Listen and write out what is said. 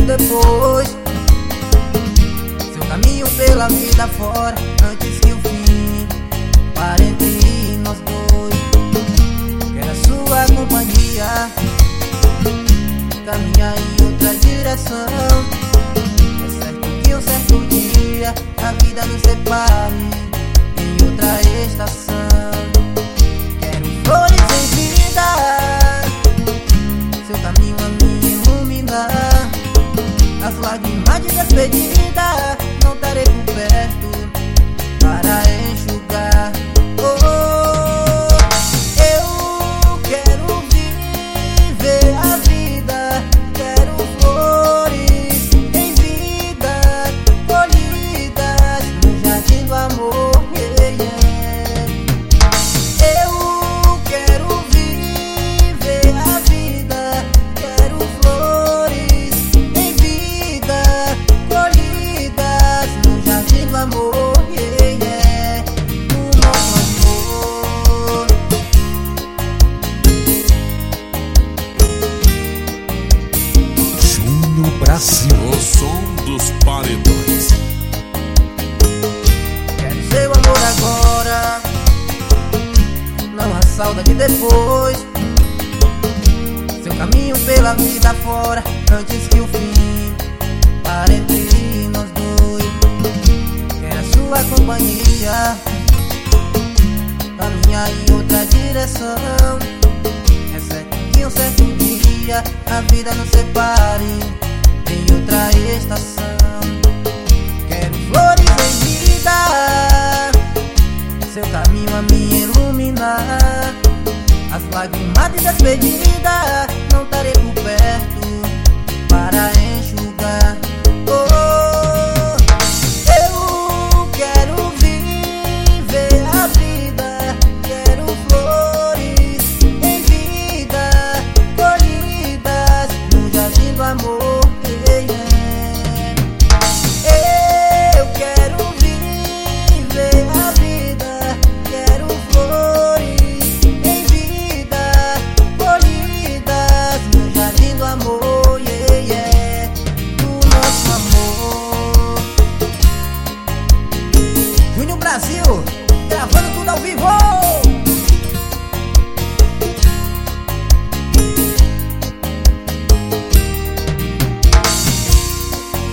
certo depois. Seu caminho pela vida fora, antes que o fim pare entre nós dois. Quero a sua companhia, caminhar em outra direção. É certo que um certo dia a vida nos separe em outra estação. Quero flores em vida, seu caminho a me iluminar. As lágrimas de despedida não estarei por perto para enxugar. Oh, eu quero viver a vida, quero flores em vida, colhidas no jardim do amor. Yeah, yeah. Eu quero viver a vida, quero flores em vida, colhidas no jardim do amor. Yeah, yeah. No nosso amor. Júnior Brasil, o som dos paredões. Quero seu amor agora, não a saudade depois. Seu caminho pela vida fora, antes que o fim pare entre nós dois. Quero a sua companhia, caminhar em outra direção. É certo que um certo dia a vida nos separe em outra estação. Quero flores em vida, seu caminho a me iluminar. As lágrimas de despedida não estarei por perto